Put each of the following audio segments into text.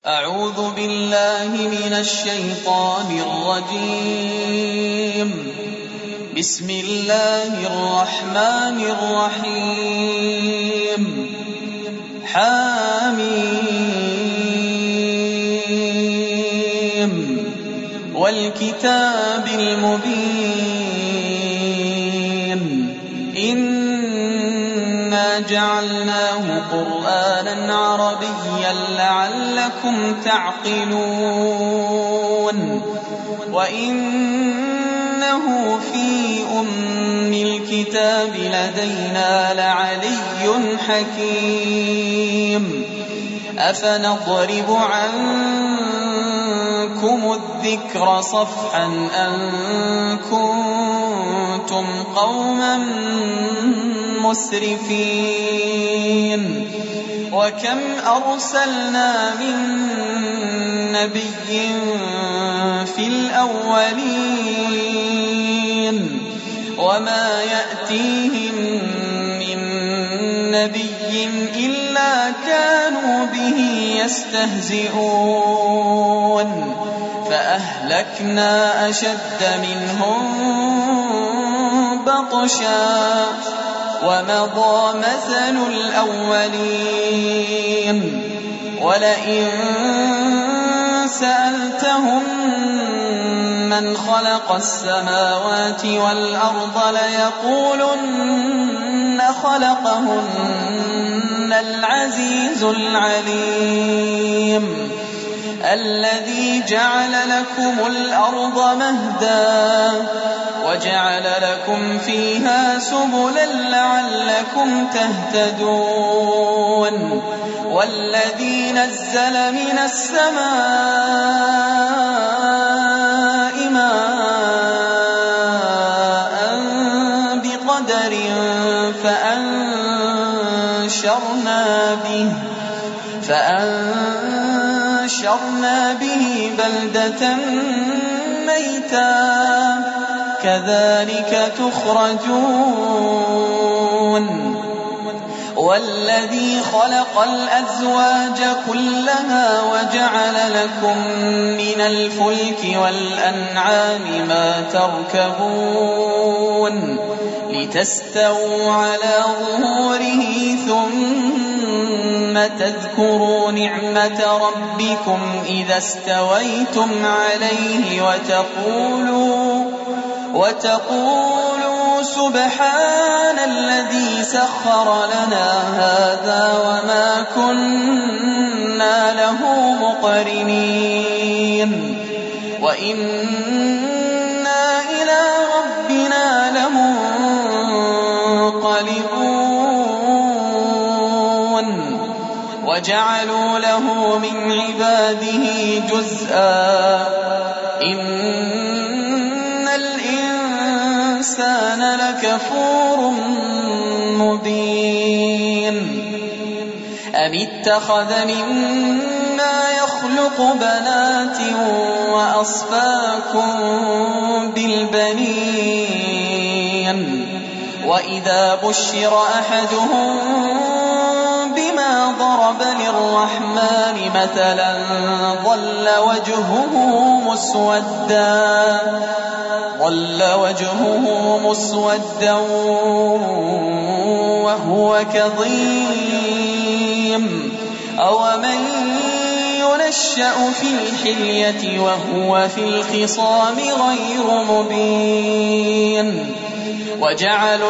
أعوذ بالله من الشيطان الرجيم. بسم الله الرحمن الرحيم. حميم والكتاب المبين إنا جعلناه قرآنا عربيا لعلكم تعقلون وإنه في أم الكتاب لدينا لعلي حكيم أفنضرب عنكم الذكر صفحا أن كنتم قوما مسرفين وكم أرسلنا من نبي في الأولين وما يأتيهم من نبي إلا كانوا به يستهزئون فأهلكنا أشد منهم بطشا ومضى مثل الأولين ولئن سألتهم من خلق السماوات والأرض ليقولن خلقهن العزيز العليم الذي جعل لكم الأرض مهدا وجعل لكم فيها سبلا لعلكم تهتدون والذي نزل من السماء ماء بقدر فأنشرنا به بلدة ميتا كذلك تخرجون والذي خلق الأزواج كلها وجعل لكم من الفلك والأنعام ما تركبون لتستووا على ظهوره ثم تذكروا نعمة ربكم إذا استويتم عليه وتقولوا سبحان الذي سخر لنا هذا وما كنا له مقرنين وإنا إلى ربنا لمنقلبون وجعلوا له من عباده جزءا إن الإنسان لكفور مبين أم اتخذ مما يخلق بنات وأصفاكم بالبنين وإذا بشر أحدهم بما ضرب للرحمن مثلا ظل وجهه مسودا وهو كظيم أومن ينشأ في الحلية وهو في الخصام غير مبين وجعلوا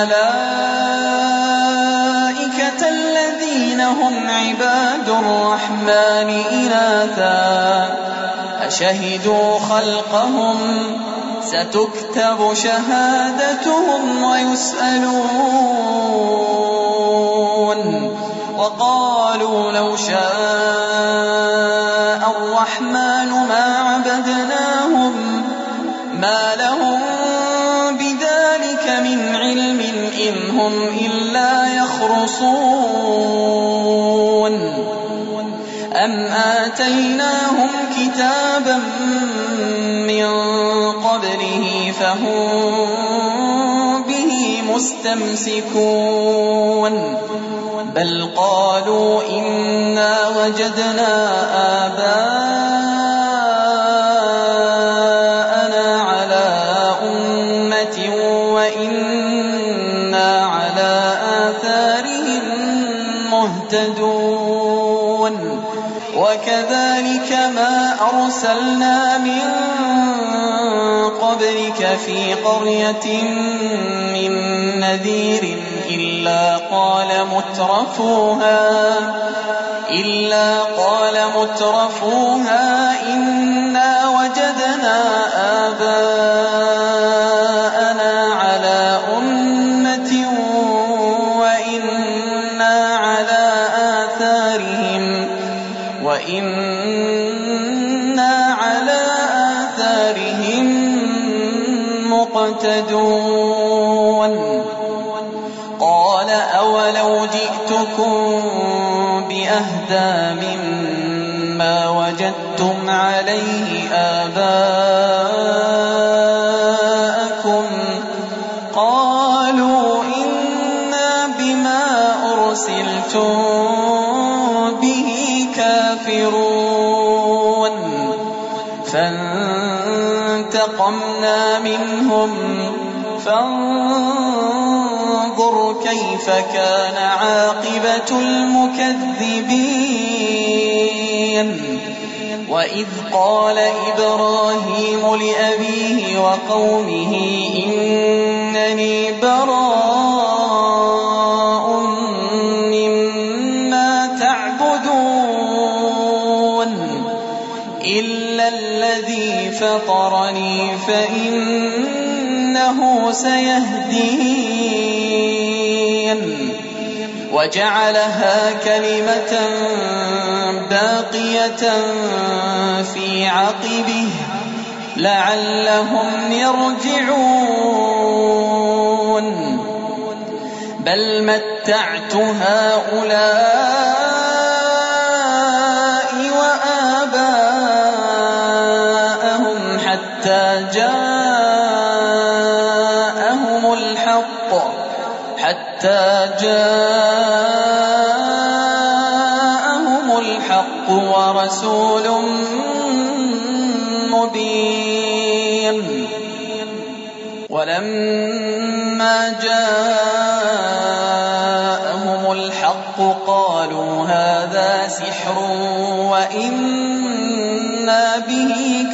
الملائكة الذين هم عباد الرحمن إناثا أشهدوا خلقهم ستكتب شهادتهم ويسألون وقالوا لو شاء الرحمن ما عبدناهم ما لهم بذلك من علم إن هم إلا يخرصون أم آتيناهم كتابا من قبله فهم به مستمسكون بل قالوا إنا وجدنا آباءنا على أمة وإنا على آثارهم مهتدون وكذلك ما أرسلنا من قبلك في قرية من نذير إلا قال مترفوها إنا وجدنا آباءنا على أمة وإنا على آثارهم مقتدون قال أولو جئتكم بأهدى مما وجدتم عليه آباءكم قالوا إنا بما أرسلتم به كافرون فانتقمنا منهم فانظر كيف كان عاقبة المكذبين وإذ قال إبراهيم لأبيه وقومه إنني براء مما تعبدون إلا الذي فطرني فإنه سيهدين وجعلها كلمة باقية في عقبه لعلهم يرجعون بل متعت هؤلاء وآباءهم حتى جاءهم الحق ورسول مبين ولما جاءهم الحق قالوا هذا سحر وإنا به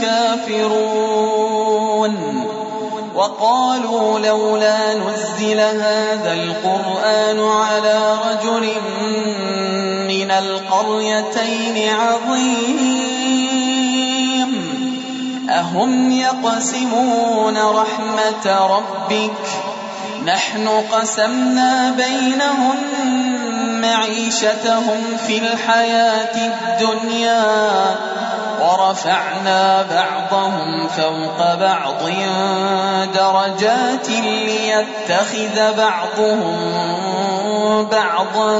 كافرون وقالوا لولا نزل هذا القرآن على رجل من القريتين عظيم أهم يقسمون رحمة ربك نحن قسمنا بينهم معيشتهم في الحياة الدنيا ورفعنا بعضهم فوق بعض درجات ليتخذ بعضهم بعضا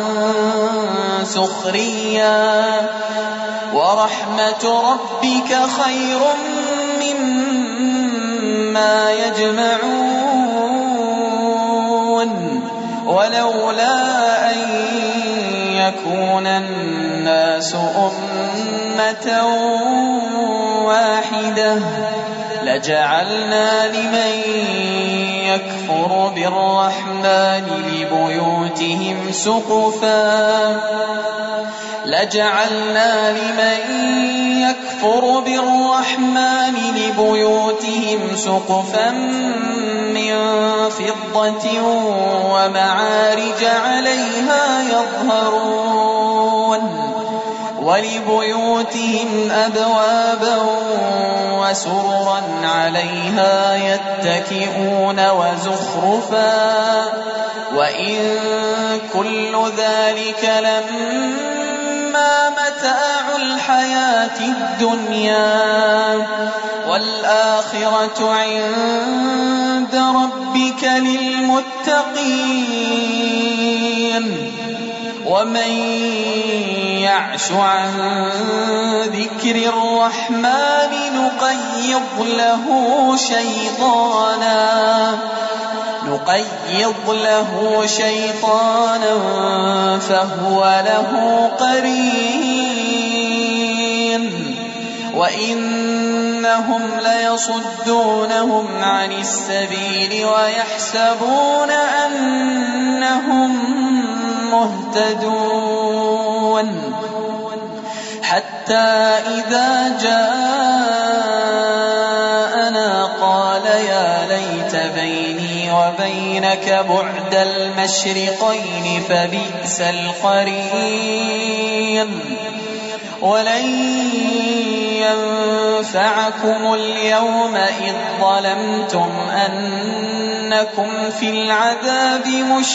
سخريا ورحمة ربك خير مما يجمعون ولولا أن يكون الناس أمة واحدة لجعلنا لمن يكفر بالرحمن لبيوتهم سقفا من فضة ومعارج عليها يظهرون ولبيوتهم أبوابا وسررا عليها يتكئون وزخرفا وإن كل ذلك لما متاع الحياة الدنيا والآخرة عند ربك للمتقين ومن يعش عن ذكر الرحمن نقيض له شيطانا نقيض له شيطانا فهو له قرين وإنهم ليصدونهم عن السبيل ويحسبون أنهم مهتدون حتى إذا جاءنا قال يا ليت بيني وبينك بعد المشرقين فبئس القرين ولن ينفعكم اليوم إذ ظلمتم أنكم في العذاب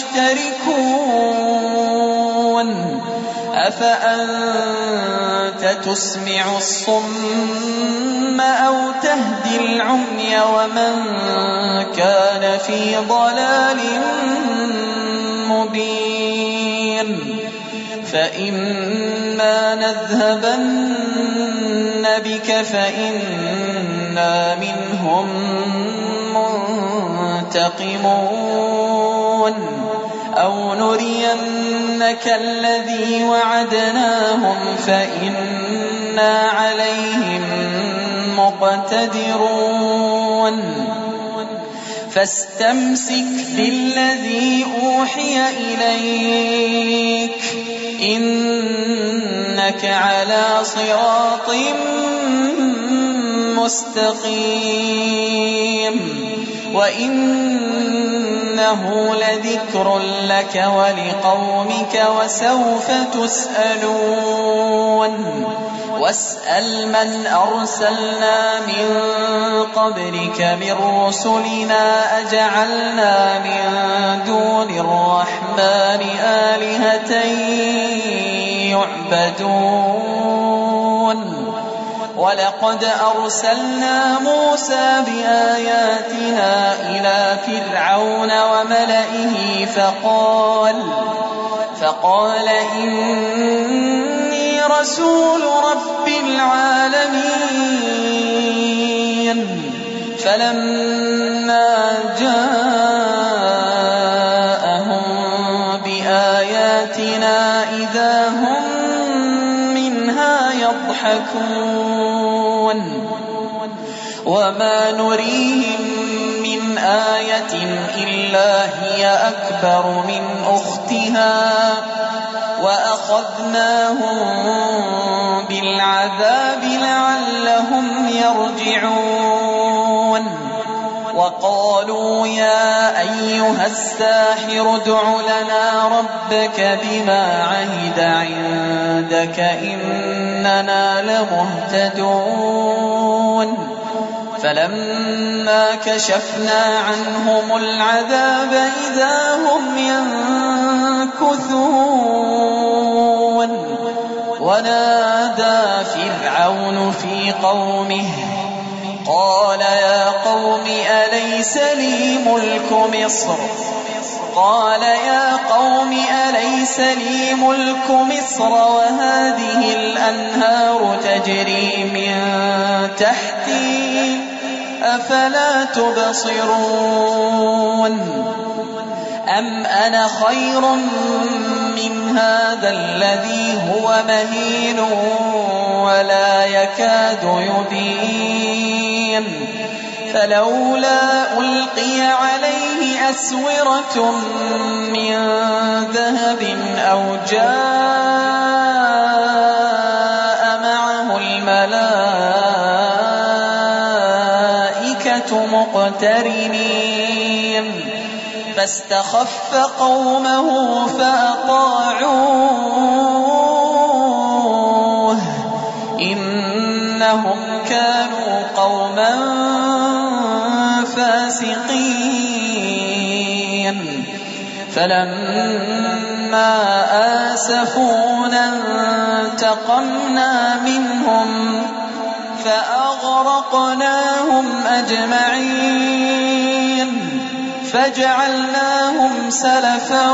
مشتركون أفأنت تسمع الصم أو تهدي العمي ومن كان في ضلال مبين فإما نذهبن بك فإنا منهم منتقمون أو نرينك الذي وعدناهم فإنا عليهم مقتدرون فاستمسك بالذي أوحي إليك إنك على صراط مستقيم وإنه لذكر لك ولقومك وسوف تسألون واسأل من أرسلنا من قبلك من رسلنا أجعلنا من دون الرحمن آلهة يعبدون ولقد أرسلنا موسى بآياتنا إلى فرعون وملئه فقال إني رسول رب العالمين فلما جاءهم بآياتنا إذا هم منها يضحكون وما نريهم من آية إلا هي أكبر من أختها وأخذناهم بالعذاب لعلهم يرجعون وقالوا يا أيها الساحر ادع لنا ربك بما عهد عندك إننا لمهتدون فلما كشفنا عنهم العذاب إذا هم ينكثون ونادى فرعون في قومه قال يا قوم أليس لي ملك مصر وهذه الأنهار تجري من تحتي أفلا تبصرون أم أنا خير من هذا الذي هو مهين ولا يكاد يبين فلولا ألقي عليه أسورة من ذهب أو جاء معه الملائكة مقترنين فاستخف قومه فأطاعوه إنهم كانوا قوما فاسقين فلما آسفونا انتقمنا منهم فأغرقناهم أجمعين فجعلناهم سلفا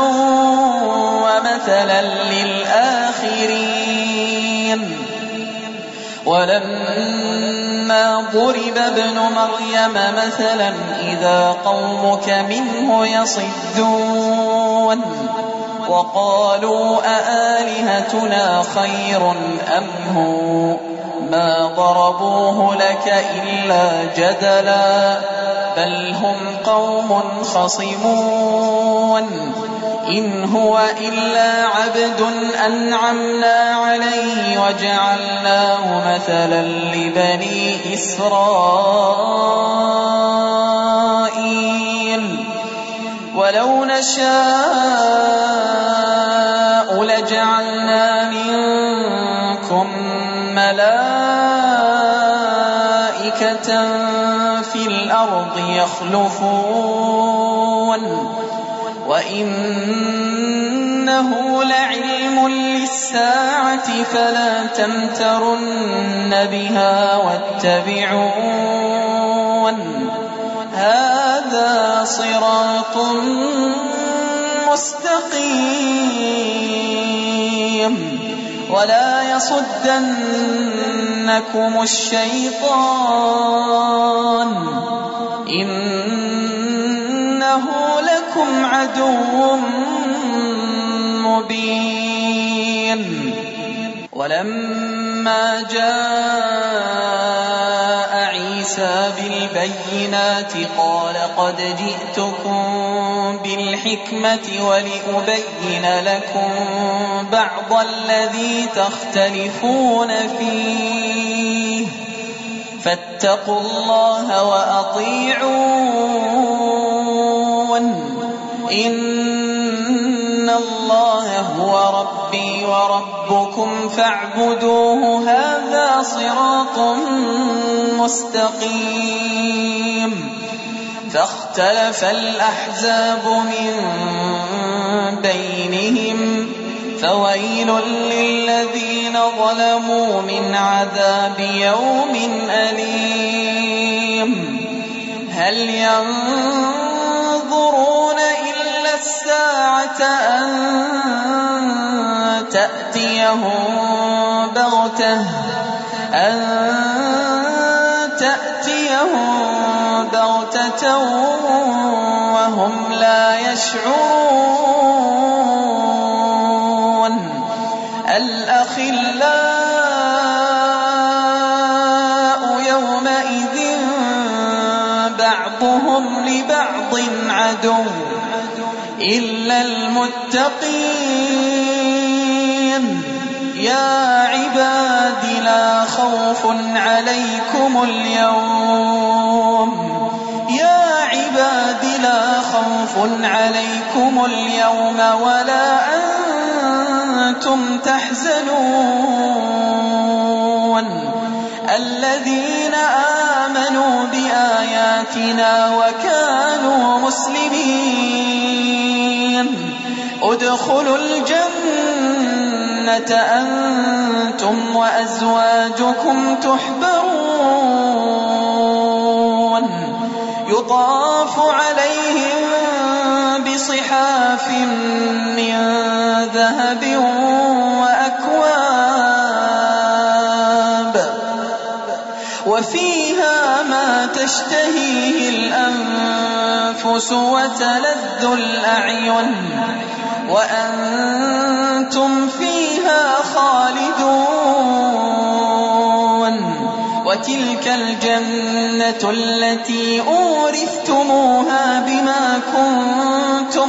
ومثلا للآخرين ولما ضرب ابن مريم مثلا إذا قومك منه يصدون وقالوا أآلهتنا خير أم هو ما ضربوه لك إلا جدلا بل هم قوم خصمون إن هو إلا عبد أنعمنا عليه وجعلناه مثلا لبني إسرائيل ولو نشاء لجعلنا منكم ملائكة في الأرض يخلفون وإنه لعلم للساعة فلا تمترن بها واتبعون هذا صراط مستقيم ولا يصدنكم الشيطان إنه لكم عدو مبين ولما جاء عيسى بالبينات قال قد جئتكم بالحكمة ولأبين لكم بعض الذي تختلفون فيه فاتقوا الله وأطيعون إن الله هو ربي وربكم فاعبدوه هذا صراط مستقيم فاختلف الأحزاب من بينهم فويل للذين ظلموا من عذاب يوم أليم هل ينظرون إلا الساعة أن تأتيهم بغتة وهم لا يشعرون الأخلاء يومئذ بعضهم لبعض عدو إلا المتقين يا عباد لا خوف عليكم اليوم ولا أنتم تحزنون الذين آمنوا بآياتنا وكانوا مسلمين ادخلوا الجنة أنتم وأزواجكم تحبرون يطاف عليهم بصحاف من ذهب وأكواب وفيها ما تشتهيه الأنفس وتلذ الأعين وأنتم فيها خالدون وتلك الجنة التي أورثتموها بما كنتم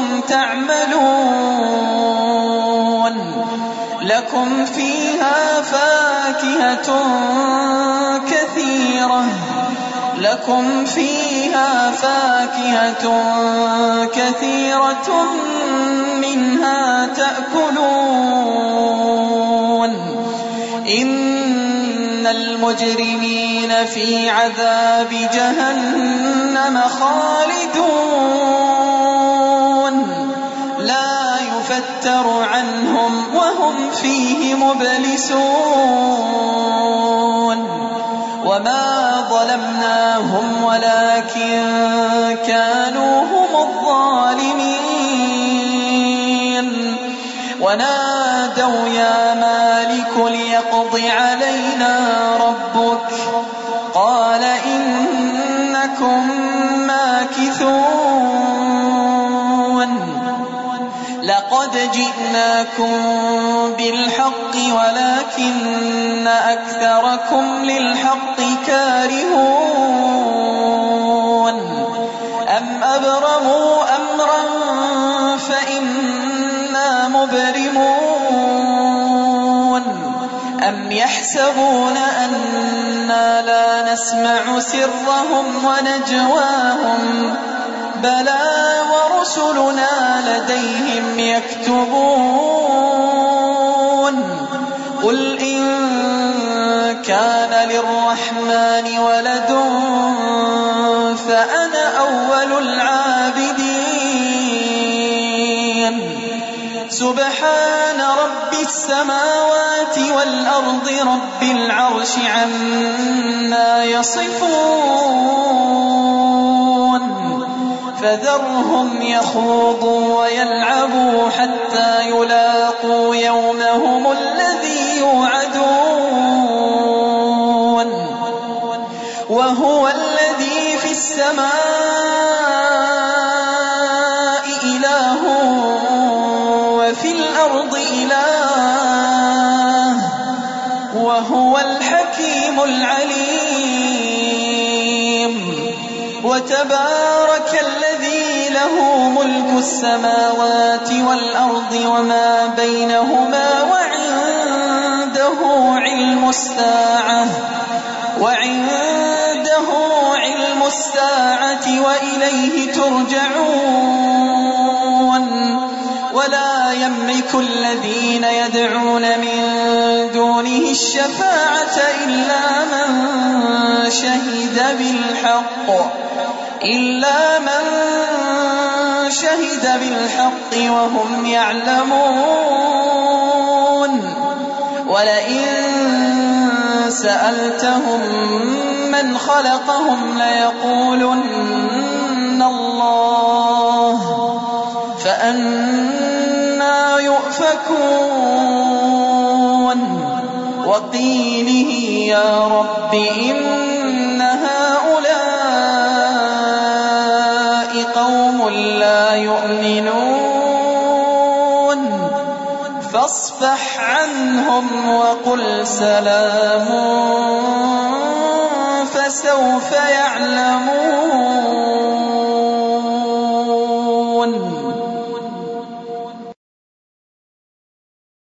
تعملون لكم فيها فاكهة كثيرة منها تأكلون إن المجرمين في عذاب جهنم خالدون لا يفتر عنهم وهم فيه مبلسون وما ظلمناهم ولكن كانوا هم الظالمين ونادوا يا مالك ليقض علينا ربك جئناكم بالحق ولكن أكثركم للحق كارهون أم أبرموا أمرا فإنا مبرمون أم يحسبون أنا لا نسمع سرهم ونجواهم بلى ورسلنا لديهم يكتبون قل إن كان للرحمن ولد فأنا أول العابدين سبحان رب السماوات والأرض رب العرش عما يصفون فذرهم يخوضوا ويلعبوا حتى يلاقوا يومهم الذي يوعدون وهو الذي في السماء إله وفي الأرض إله وهو الحكيم العليم وتبارك الذي له ملك السماوات والأرض وما بينهما وعنده علم الساعة وإليه ترجعون ولا يملك الذين يدعون من دونه الشفاعة إلا من شهد بالحق وهم يعلمون ولئن سألتهم من خلقهم ليقولن الله فأنى يؤفكون وقيله يا رب إن هؤلاء قوم لا يؤمنون فاصفح عنهم وقل سلام فسوف يعلمون